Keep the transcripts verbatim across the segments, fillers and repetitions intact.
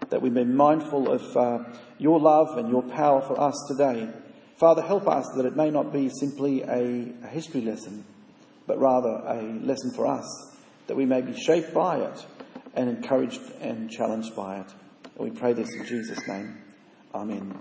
that we be mindful of uh, your love and your power for us today. Father, help us that it may not be simply a, a history lesson, but rather a lesson for us, that we may be shaped by it and encouraged and challenged by it. And we pray this in Jesus' name. Amen.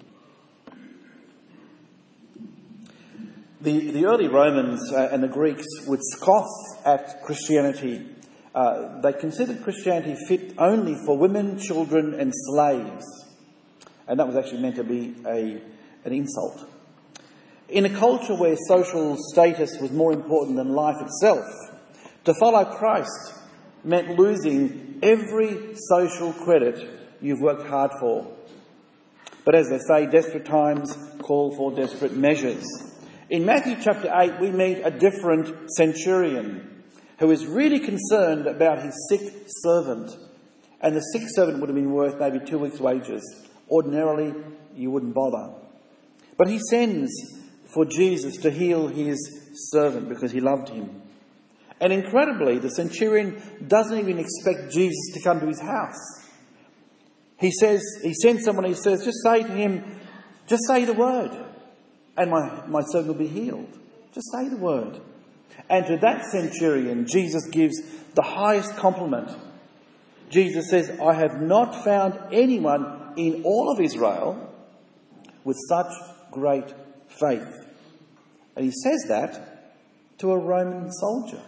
The, the early Romans uh, and the Greeks would scoff at Christianity. Uh, they considered Christianity fit only for women, children and slaves. And that was actually meant to be a, an insult. In a culture where social status was more important than life itself, to follow Christ meant losing every social credit you've worked hard for. But as they say, desperate times call for desperate measures. In Matthew chapter eight, we meet a different centurion who is really concerned about his sick servant. And the sick servant would have been worth maybe two weeks' wages. Ordinarily, you wouldn't bother. But he sends for Jesus to heal his servant because he loved him. And incredibly, the centurion doesn't even expect Jesus to come to his house. He says, he sends someone, he says, just say to him, just say the word, and my, my servant will be healed. Just say the word. And to that centurion, Jesus gives the highest compliment. Jesus says, I have not found anyone in all of Israel with such great faith. And he says that to a Roman soldier.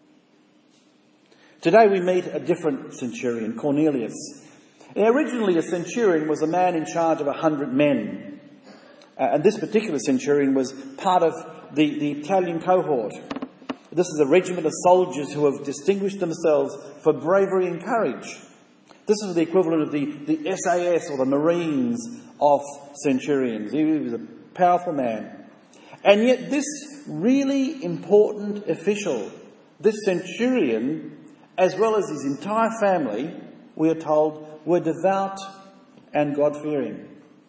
Today we meet a different centurion, Cornelius. Now, originally a centurion was a man in charge of a hundred men. Uh, and this particular centurion was part of the, the Italian cohort. This is a regiment of soldiers who have distinguished themselves for bravery and courage. This is the equivalent of the, the S A S or the Marines of centurions. He was a powerful man. And yet this really important official, this centurion, as well as his entire family, we are told, were devout and God-fearing.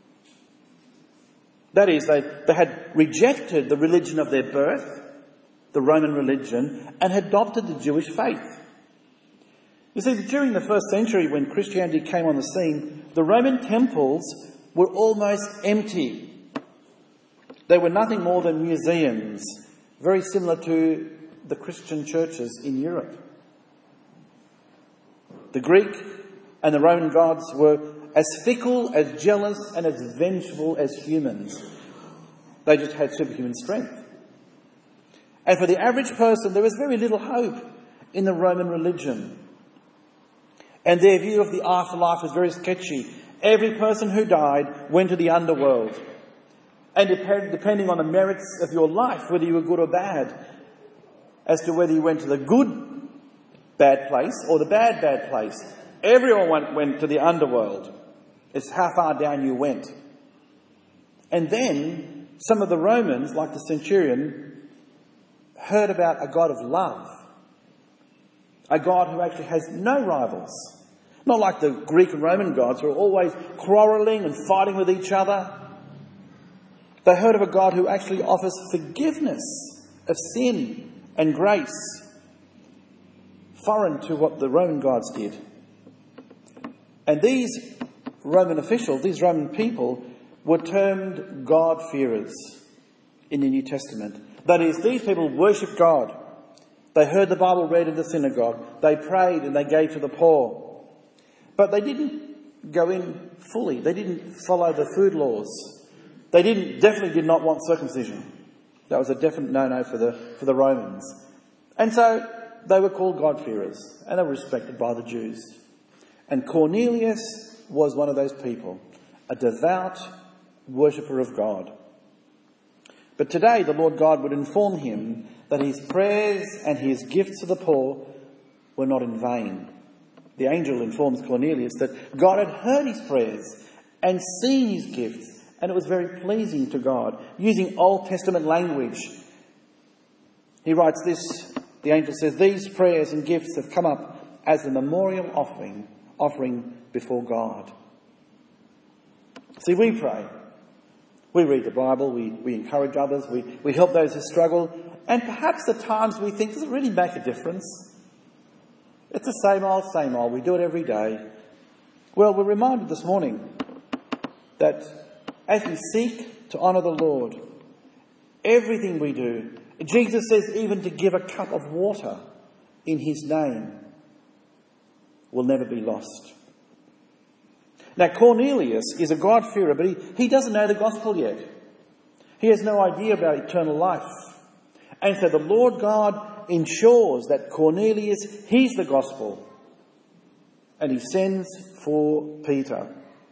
That is, they, they had rejected the religion of their birth, the Roman religion, and had adopted the Jewish faith. You see, during the first century when Christianity came on the scene, the Roman temples were almost empty. They were nothing more than museums, very similar to the Christian churches in Europe. The Greek and the Roman gods were as fickle, as jealous and as vengeful as humans. They just had superhuman strength. And for the average person, there was very little hope in the Roman religion. And their view of the afterlife was very sketchy. Every person who died went to the underworld. And depend, depending on the merits of your life, whether you were good or bad, as to whether you went to the good bad place or the bad bad place, everyone went, went to the underworld. It's how far down you went. And then some of the Romans, like the centurion, heard about a God of love. A God who actually has no rivals. Not like the Greek and Roman gods who are always quarrelling and fighting with each other. They heard of a God who actually offers forgiveness of sin and grace, foreign to what the Roman gods did. And these Roman officials, these Roman people, were termed God-fearers in the New Testament. That is, these people worshipped God. They heard the Bible read in the synagogue. They prayed and they gave to the poor. But they didn't go in fully. They didn't follow the food laws. They didn't, definitely did not want circumcision. That was a definite no-no for the, for the Romans. And so they were called God-fearers and they were respected by the Jews. And Cornelius was one of those people, a devout worshipper of God. But today the Lord God would inform him that his prayers and his gifts to the poor were not in vain. The angel informs Cornelius that God had heard his prayers and seen his gifts, and it was very pleasing to God, using Old Testament language. He writes this, the angel says, these prayers and gifts have come up as a memorial offering, offering before God. See, we pray. We read the Bible, we, we encourage others, we, we help those who struggle, and perhaps at times we think, does it really make a difference? It's the same old, same old. We do it every day. Well, we're reminded this morning that as we seek to honour the Lord, everything we do, Jesus says even to give a cup of water in his name will never be lost. Now, Cornelius is a God-fearer, but he, he doesn't know the gospel yet. He has no idea about eternal life. And so the Lord God ensures that Cornelius hears the gospel, and he sends for Peter.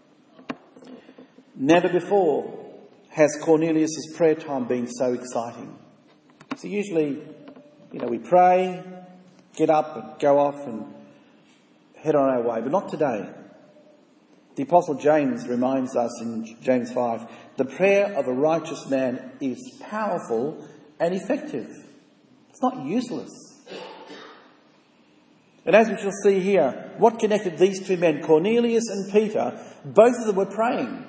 Never before has Cornelius' prayer time been so exciting. So usually, you know, we pray, get up and go off and head on our way, but not today. The Apostle James reminds us in James five, the prayer of a righteous man is powerful and effective. It's not useless. And as we shall see here, what connected these two men, Cornelius and Peter, both of them were praying.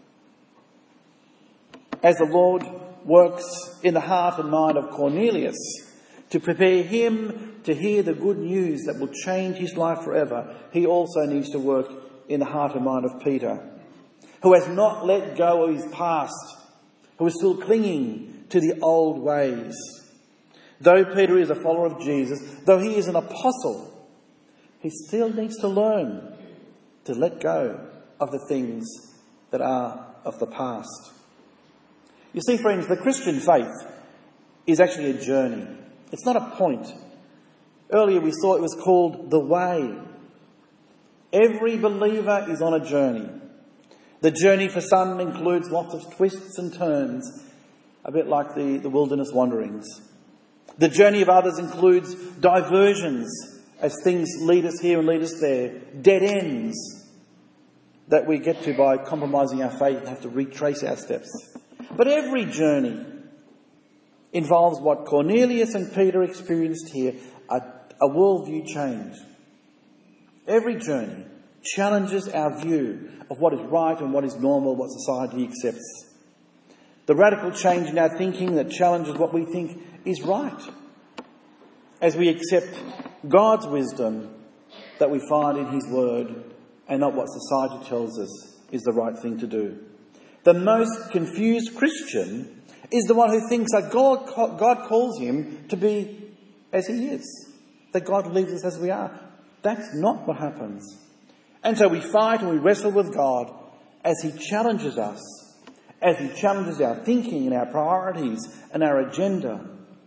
As the Lord works in the heart and mind of Cornelius to prepare him to hear the good news that will change his life forever, he also needs to work in the heart and mind of Peter, who has not let go of his past, who is still clinging to the old ways. Though Peter is a follower of Jesus, though he is an apostle, he still needs to learn to let go of the things that are of the past. You see, friends, the Christian faith is actually a journey. It's not a point. Earlier we saw it was called the way. Every believer is on a journey. The journey for some includes lots of twists and turns, a bit like the, the wilderness wanderings. The journey of others includes diversions as things lead us here and lead us there, dead ends that we get to by compromising our faith and have to retrace our steps. But every journey involves what Cornelius and Peter experienced here, a, a worldview change. Every journey challenges our view of what is right and what is normal, what society accepts. The radical change in our thinking that challenges what we think is right, as we accept God's wisdom that we find in his word and not what society tells us is the right thing to do. The most confused Christian is the one who thinks that God, God calls him to be as he is, that God leaves us as we are. That's not what happens. And so we fight and we wrestle with God as he challenges us, as he challenges our thinking and our priorities and our agenda.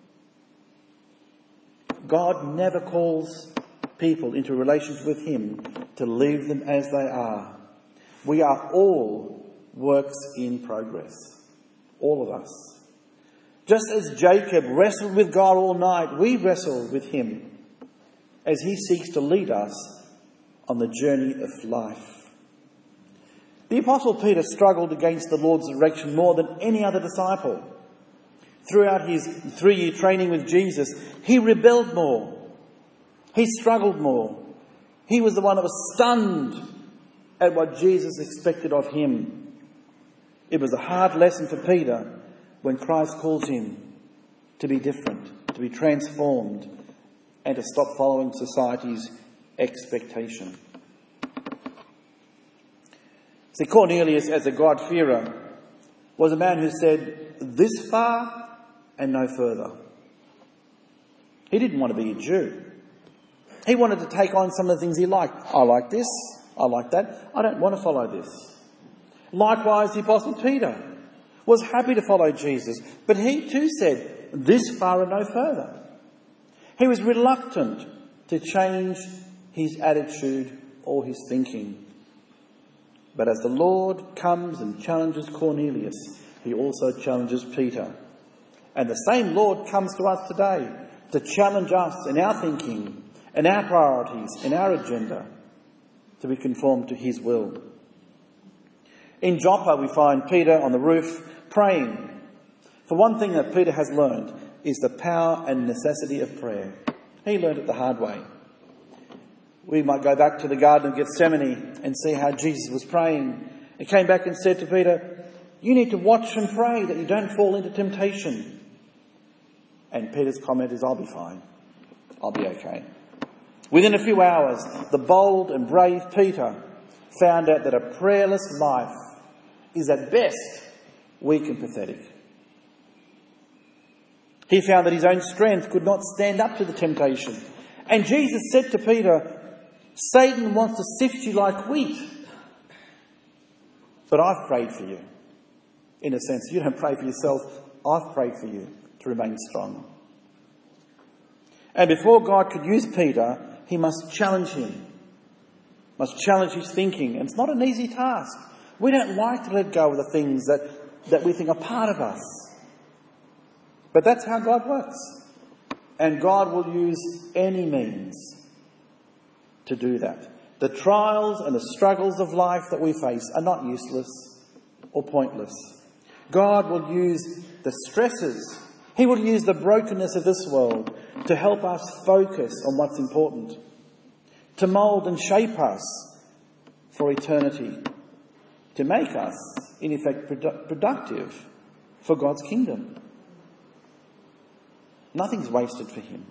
God never calls people into relations with him to leave them as they are. We are all works in progress. All of us. Just as Jacob wrestled with God all night, we wrestle with him as he seeks to lead us on the journey of life. The Apostle Peter struggled against the Lord's direction more than any other disciple. Throughout his three-year training with Jesus, he rebelled more. He struggled more. He was the one that was stunned at what Jesus expected of him. It was a hard lesson for Peter when Christ calls him to be different, to be transformed, and to stop following society's expectation. See, Cornelius, as a God-fearer, was a man who said, this far and no further. He didn't want to be a Jew. He wanted to take on some of the things he liked. I like this, I like that, I don't want to follow this. Likewise, the Apostle Peter was happy to follow Jesus, but he too said, this far and no further. He was reluctant to change his attitude or his thinking. But as the Lord comes and challenges Cornelius, he also challenges Peter. And the same Lord comes to us today to challenge us in our thinking, in our priorities, in our agenda, to be conformed to his will. In Joppa, we find Peter on the roof praying. For one thing that Peter has learned is the power and necessity of prayer. He learned it the hard way. We might go back to the Garden of Gethsemane and see how Jesus was praying. He came back and said to Peter, you need to watch and pray that you don't fall into temptation. And Peter's comment is, I'll be fine. I'll be okay. Within a few hours, the bold and brave Peter found out that a prayerless life is at best weak and pathetic. He found that his own strength could not stand up to the temptation. And Jesus said to Peter, Satan wants to sift you like wheat, but I've prayed for you. In a sense, you don't pray for yourself, I've prayed for you to remain strong. And before God could use Peter, he must challenge him, must challenge his thinking. And it's not an easy task. We don't like to let go of the things that, that we think are part of us. But that's how God works. And God will use any means to do that. The trials and the struggles of life that we face are not useless or pointless. God will use the stresses. He will use the brokenness of this world to help us focus on what's important, to mould and shape us for eternity, to make us, in effect, produ- productive for God's kingdom. Nothing's wasted for him.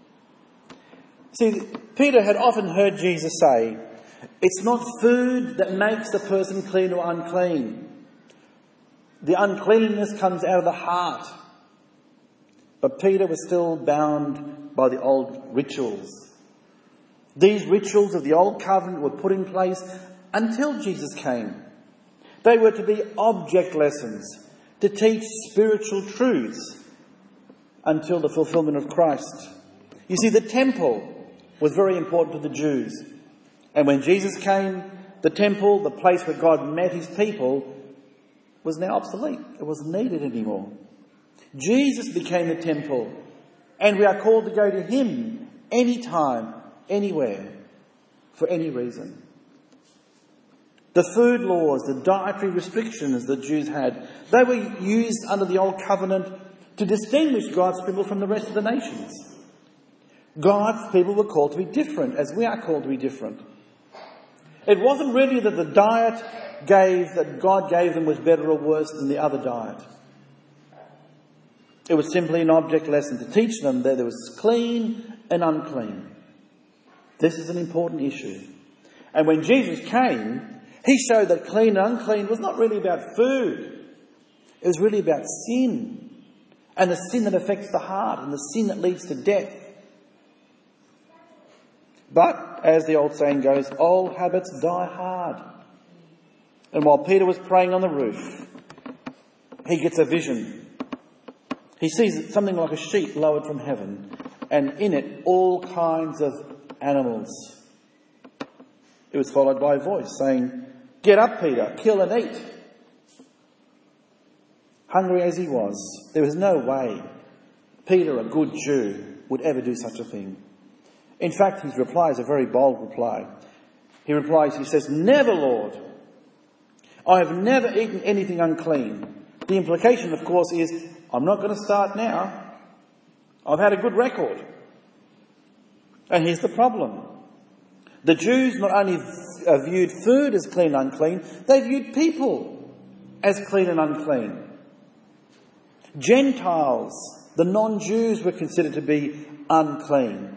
See, Peter had often heard Jesus say, it's not food that makes the person clean or unclean. The uncleanness comes out of the heart. But Peter was still bound by the old rituals. These rituals of the old covenant were put in place until Jesus came. They were to be object lessons, to teach spiritual truths until the fulfillment of Christ. You see, the temple was very important to the Jews. And when Jesus came, the temple, the place where God met his people, was now obsolete. It wasn't needed anymore. Jesus became the temple, and we are called to go to him anytime, anywhere, for any reason. The food laws, the dietary restrictions that Jews had, they were used under the Old Covenant to distinguish God's people from the rest of the nations. God's people were called to be different, as we are called to be different. It wasn't really that the diet gave, that God gave them was better or worse than the other diet. It was simply an object lesson to teach them that there was clean and unclean. This is an important issue. And when Jesus came, he showed that clean and unclean was not really about food. It was really about sin. And the sin that affects the heart and the sin that leads to death. But, as the old saying goes, old habits die hard. And while Peter was praying on the roof, he gets a vision. He sees something like a sheet lowered from heaven, and in it all kinds of animals. It was followed by a voice saying, "Get up, Peter, kill and eat." Hungry as he was, there was no way Peter, a good Jew, would ever do such a thing. In fact, his reply is a very bold reply. He replies, he says, "Never, Lord. I have never eaten anything unclean." The implication, of course, is, I'm not going to start now. I've had a good record. And here's the problem. The Jews not only viewed food as clean and unclean, they viewed people as clean and unclean. Gentiles, the non-Jews, were considered to be unclean.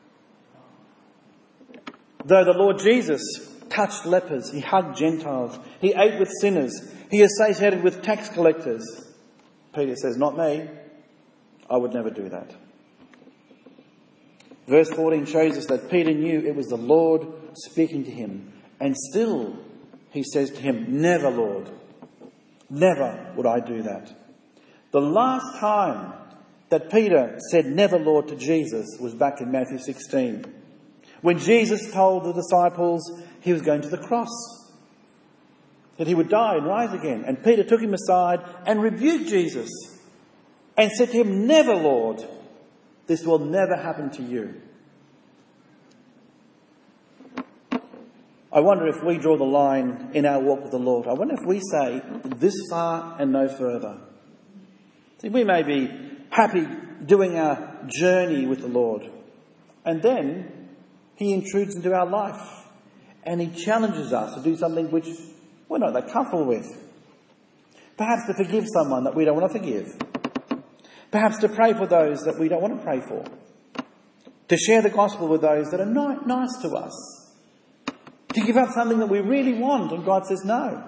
Though the Lord Jesus touched lepers, he hugged Gentiles, he ate with sinners, he associated with tax collectors, Peter says, "Not me. I would never do that." Verse fourteen shows us that Peter knew it was the Lord speaking to him. And still, he says to him, "Never, Lord. Never would I do that." The last time that Peter said "never, Lord" to Jesus was back in Matthew sixteen. When Jesus told the disciples he was going to the cross, that he would die and rise again. And Peter took him aside and rebuked Jesus and said to him, "Never, Lord. This will never happen to you." I wonder if we draw the line in our walk with the Lord. I wonder if we say this far and no further. See, we may be happy doing our journey with the Lord, and then he intrudes into our life and he challenges us to do something which we're not that comfortable with. Perhaps to forgive someone that we don't want to forgive. Perhaps to pray for those that we don't want to pray for. To share the gospel with those that are not nice to us. to give up something that we really want, and God says no.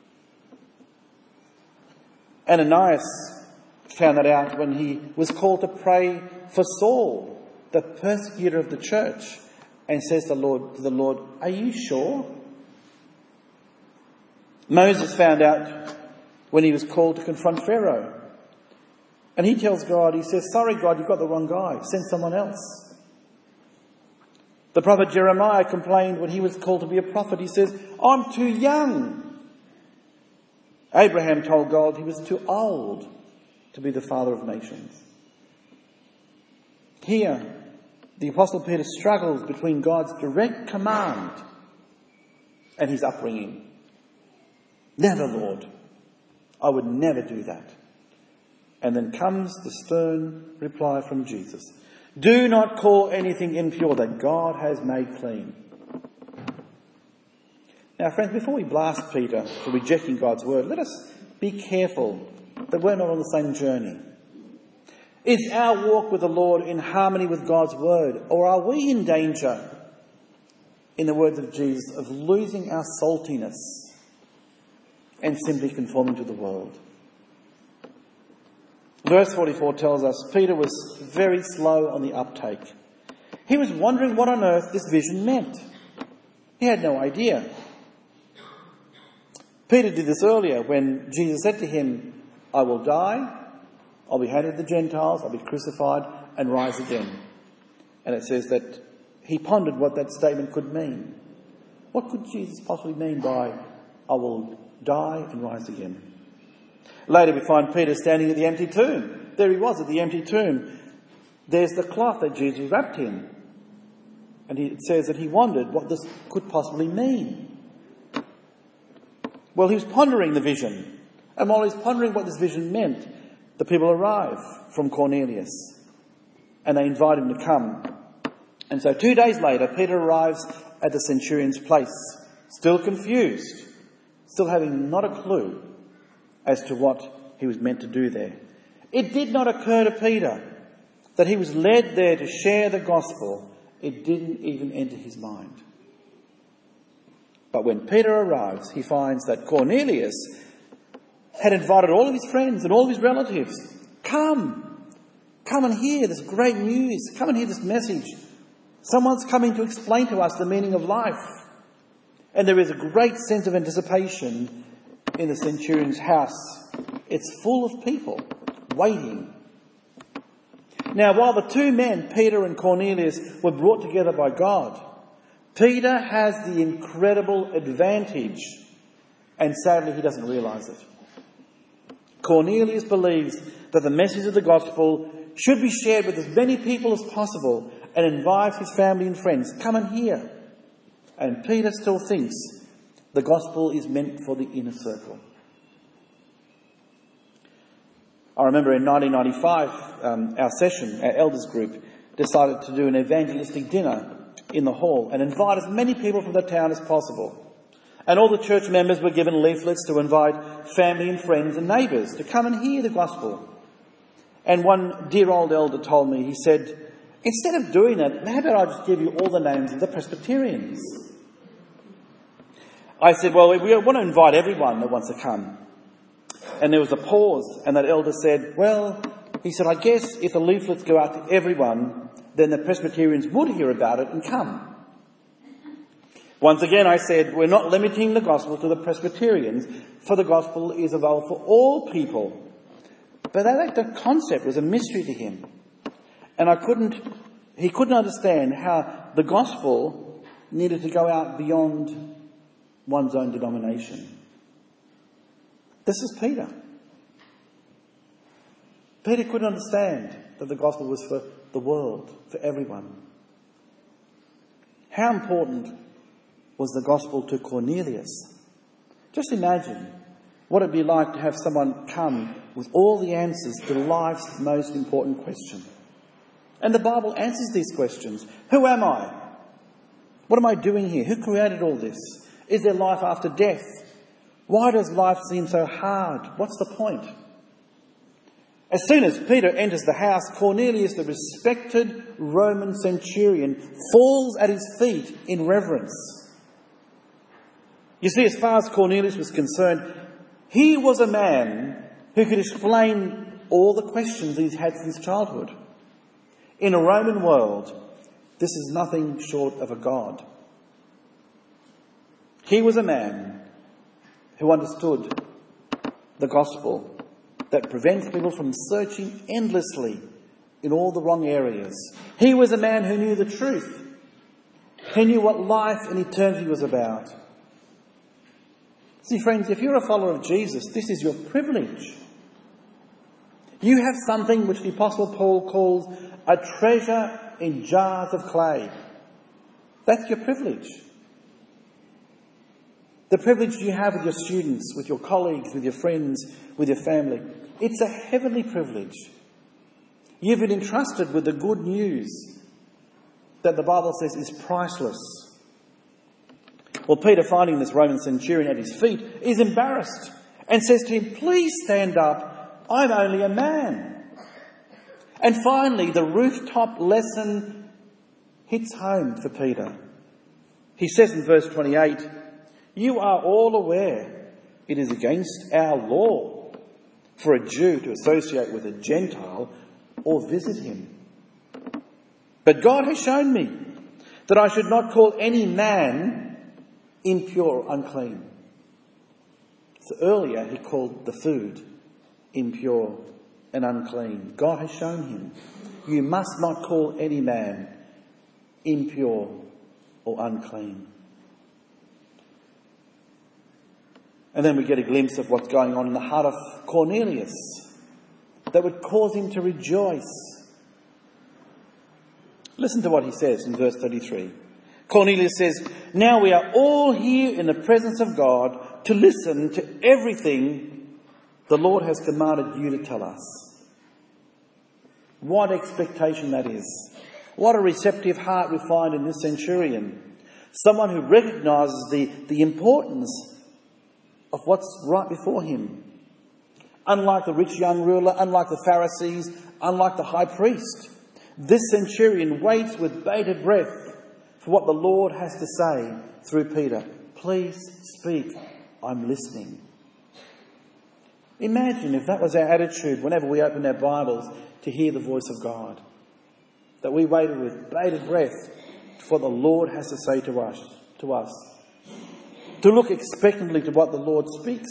Ananias found that out when he was called to pray for Saul, the persecutor of the church, and says to the Lord, to the Lord, "Are you sure?" Moses found out when he was called to confront Pharaoh. And he tells God, he says, "Sorry, God, you've got the wrong guy. Send someone else." The prophet Jeremiah complained when he was called to be a prophet. He says, "I'm too young." Abraham told God he was too old to be the father of nations. Here, the Apostle Peter struggles between God's direct command and his upbringing. "Never, Lord. I would never do that." And then comes the stern reply from Jesus. "Do not call anything impure that God has made clean." Now, friends, before we blast Peter for rejecting God's word, let us be careful that we're not on the same journey. Is our walk with the Lord in harmony with God's word, or are we in danger, in the words of Jesus, of losing our saltiness and simply conforming to the world? Verse forty-four tells us Peter was very slow on the uptake. He was wondering what on earth this vision meant. He had no idea. Peter did this earlier when Jesus said to him, "I will die, I'll be handed to the Gentiles, I'll be crucified and rise again." And it says that he pondered what that statement could mean. What could Jesus possibly mean by, "I will die and rise again"? Later we find Peter standing at the empty tomb. There he was at the empty tomb. There's the cloth that Jesus was wrapped in. And he, it says that he wondered what this could possibly mean. Well, he was pondering the vision. And while he was pondering what this vision meant, the people arrive from Cornelius. And they invite him to come. And so two days later, Peter arrives at the centurion's place, still confused, still having not a clue as to what he was meant to do there. It did not occur to Peter that he was led there to share the gospel. It didn't even enter his mind. But when Peter arrives, he finds that Cornelius had invited all of his friends and all of his relatives. Come, come and hear this great news. Come and hear this message. Someone's coming to explain to us the meaning of life. And there is a great sense of anticipation in the centurion's house. It's full of people waiting. Now, while the two men, Peter and Cornelius, were brought together by God, Peter has the incredible advantage, and sadly he doesn't realise it. Cornelius believes that the message of the gospel should be shared with as many people as possible and invites his family and friends, "Come and hear." And Peter still thinks the gospel is meant for the inner circle. I remember in nineteen ninety-five, um, our session, our elders group, decided to do an evangelistic dinner in the hall and invite as many people from the town as possible. And all the church members were given leaflets to invite family and friends and neighbours to come and hear the gospel. And one dear old elder told me, he said, "Instead of doing that, how about I just give you all the names of the Presbyterians?" I said, "Well, we want to invite everyone that wants to come." And there was a pause, and that elder said, "Well," he said, "I guess if the leaflets go out to everyone, then the Presbyterians would hear about it and come." Once again, I said, "We're not limiting the gospel to the Presbyterians, for the gospel is available for all people." But that, that concept was a mystery to him. And I couldn't, he couldn't understand how the gospel needed to go out beyond one's own denomination. This is Peter. Peter couldn't understand that the gospel was for the world, for everyone. How important was the gospel to Cornelius? Just imagine what it'd be like to have someone come with all the answers to life's most important question. And the Bible answers these questions. Who am I? What am I doing here? Who created all this? Is there life after death? Why does life seem so hard? What's the point? As soon as Peter enters the house, Cornelius, the respected Roman centurion, falls at his feet in reverence. You see, as far as Cornelius was concerned, he was a man who could explain all the questions he's had since childhood. In a Roman world, this is nothing short of a god. He was a man who understood the gospel that prevents people from searching endlessly in all the wrong areas. He was a man who knew the truth. He knew what life and eternity was about. See, friends, if you're a follower of Jesus, this is your privilege. You have something which the Apostle Paul calls a treasure in jars of clay. That's your privilege. The privilege you have with your students, with your colleagues, with your friends, with your family. It's a heavenly privilege. You've been entrusted with the good news that the Bible says is priceless. Well, Peter, finding this Roman centurion at his feet, is embarrassed and says to him, "Please stand up. I'm only a man." And finally, the rooftop lesson hits home for Peter. He says in verse twenty-eight, "You are all aware it is against our law for a Jew to associate with a Gentile or visit him. But God has shown me that I should not call any man impure or unclean." So earlier he called the food impure and unclean. God has shown him, you must not call any man impure or unclean. And then we get a glimpse of what's going on in the heart of Cornelius that would cause him to rejoice. Listen to what he says in verse thirty-three. Cornelius says, "Now we are all here in the presence of God to listen to everything the Lord has commanded you to tell us." What expectation that is. What a receptive heart we find in this centurion. Someone who recognises the, the importance of what's right before him. Unlike the rich young ruler, unlike the Pharisees, unlike the high priest, this centurion waits with bated breath for what the Lord has to say through Peter. "Please speak, I'm listening." Imagine if that was our attitude whenever we open our Bibles to hear the voice of God. That we waited with bated breath for what the Lord has to say to us. To us. To look expectantly to what the Lord speaks.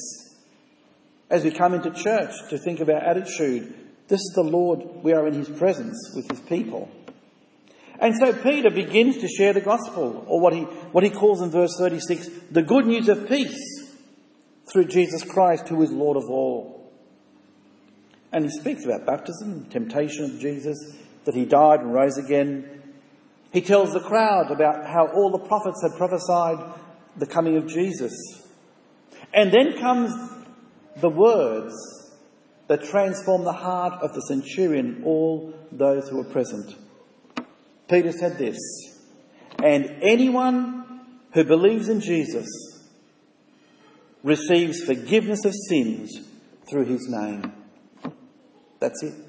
As we come into church, to think of our attitude. This is the Lord, we are in his presence with his people. And so Peter begins to share the gospel, or what he, what he calls in verse thirty-six, the good news of peace through Jesus Christ, who is Lord of all. And he speaks about baptism, temptation of Jesus, that he died and rose again. He tells the crowd about how all the prophets had prophesied the coming of Jesus. And then comes the words that transform the heart of the centurion, all those who were present. Peter said this, "And anyone who believes in Jesus receives forgiveness of sins through his name." That's it.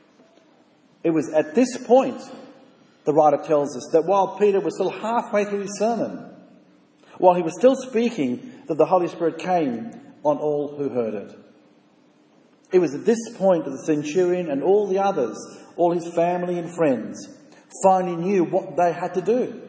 It was at this point, the writer tells us, that while Peter was still halfway through his sermon, while he was still speaking, that the Holy Spirit came on all who heard it. It was at this point that the centurion and all the others, all his family and friends, finally knew what they had to do.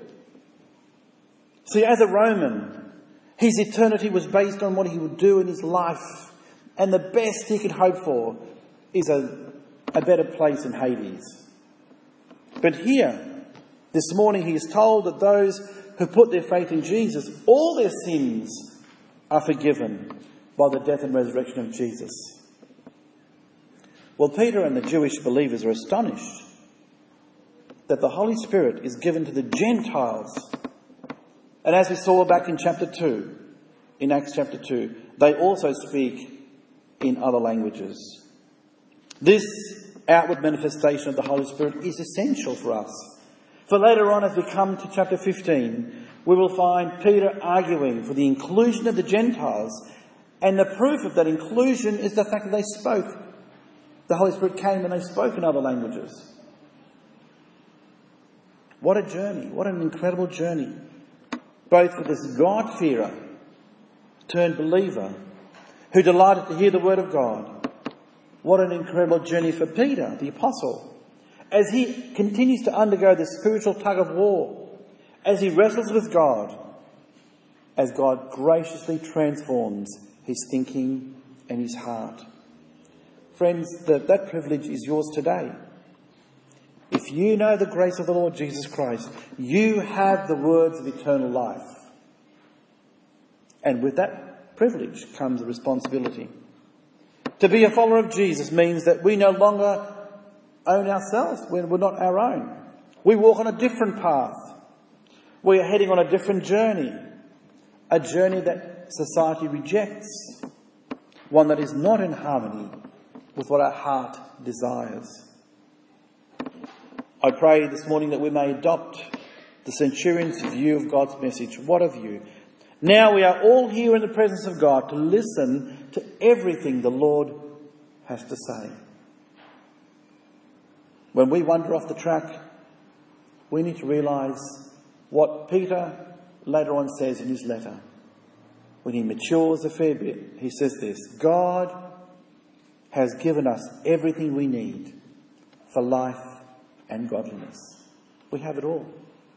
See, as a Roman, his eternity was based on what he would do in his life. And the best he could hope for is a, a better place in Hades. But here, this morning, he is told that those who put their faith in Jesus, all their sins are forgiven by the death and resurrection of Jesus. Well, Peter and the Jewish believers are astonished that the Holy Spirit is given to the Gentiles. And as we saw back in chapter two, in Acts chapter two, they also speak in other languages. This outward manifestation of the Holy Spirit is essential for us. For later on, as we come to chapter fifteen, we will find Peter arguing for the inclusion of the Gentiles, and the proof of that inclusion is the fact that they spoke. The Holy Spirit came and they spoke in other languages. What a journey. What an incredible journey. Both for this God-fearer turned believer who delighted to hear the word of God. What an incredible journey for Peter, the apostle, as he continues to undergo this spiritual tug of war, as he wrestles with God, as God graciously transforms his thinking and his heart. Friends, that, that privilege is yours today. If you know the grace of the Lord Jesus Christ, you have the words of eternal life. And with that privilege comes a responsibility. To be a follower of Jesus means that we no longer own ourselves. We're not our own. We walk on a different path. We are heading on a different journey. A journey that society rejects. One that is not in harmony with what our heart desires. I pray this morning that we may adopt the centurion's view of God's message. What a view! Now we are all here in the presence of God to listen to everything the Lord has to say. When we wander off the track, we need to realise what Peter later on says in his letter. When he matures a fair bit, he says this: God has given us everything we need for life and godliness. We have it all.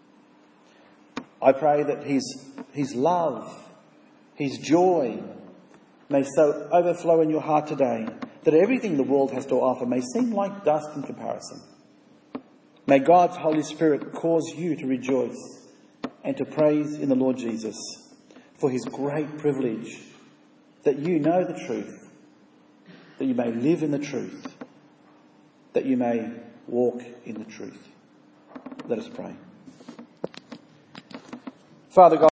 I pray that his, his love, his joy may so overflow in your heart today that everything the world has to offer may seem like dust in comparison. May God's Holy Spirit cause you to rejoice and to praise in the Lord Jesus for his great privilege that you know the truth, that you may live in the truth, that you may walk in the truth. Let us pray. Father God,